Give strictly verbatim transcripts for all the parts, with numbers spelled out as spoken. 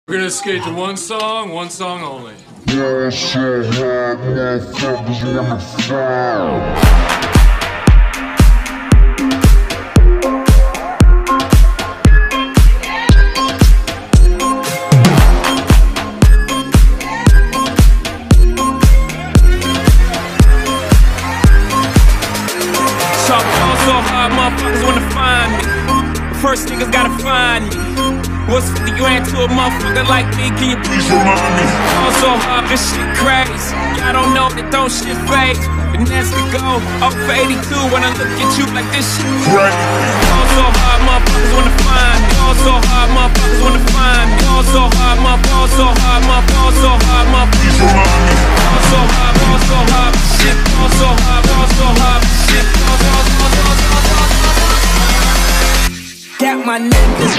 We're gonna skate to one song, one song only. Yeah, so hard, motherfuckers wanna fall. Chalk ball so hard, motherfuckers wanna find me. First niggas gotta find me. What's fifty grand to a motherfucker like me? Can you please remind me? Ball so hard, this shit crazy. Y'all don't know that don't shit phase. And that's to go up for eighty-two when I look at you like this shit crazy. Ball so hard, motherfuckers wanna find me. Ball so hard, motherfuckers wanna find me. Ball so hard, my ball so hard, my ball so hard, my please remind me. Ball so hard, ball so hard, shit. Ball so hard, ball so hard, shit. Ball, ball, ball, ball, ball, ball, ball. Got my niggas.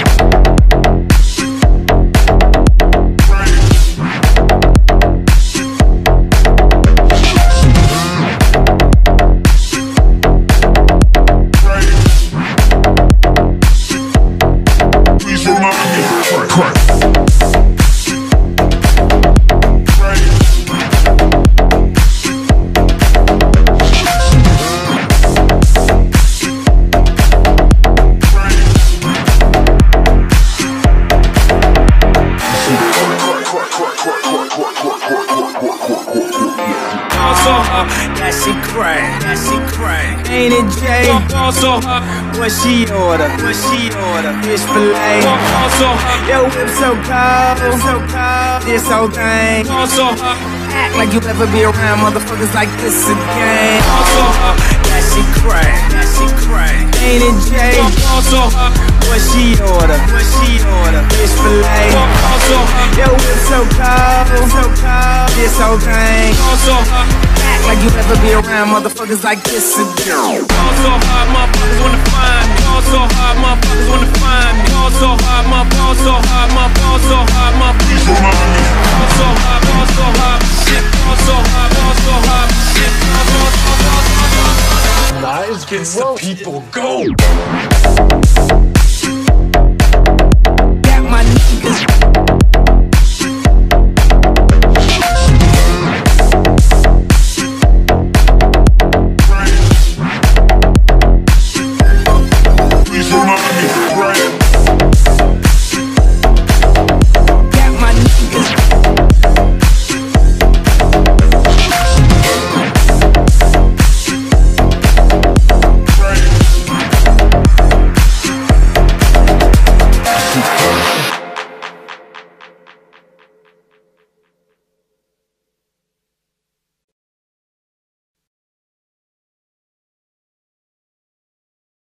That shit crack, that shit crack. Ain't it Jay? Also, what she order? What she order? Fish fillet. Also, yo whip so cold, so cold. This whole thing. Also, act like you ever be around motherfuckers like this again. Also, that shit crack, that shit crack. Ain't it Jay? Also, what she order? What she order? Fish fillet. Also, yo whip so cold, so cold. This whole thing. Also, like you ever be around motherfuckers like this again. Ball so hard, motherfuckers wanna find me. Ball so hard, motherfuckers wanna find me. Ball so hard, my ball so hard, my ball so hard, my please remind me. Ball so hard, ball so hard, shit. Ball so hard, ball so hard, shit. Ball, ball, ball, ball, ball, ball. Lives against the people, go!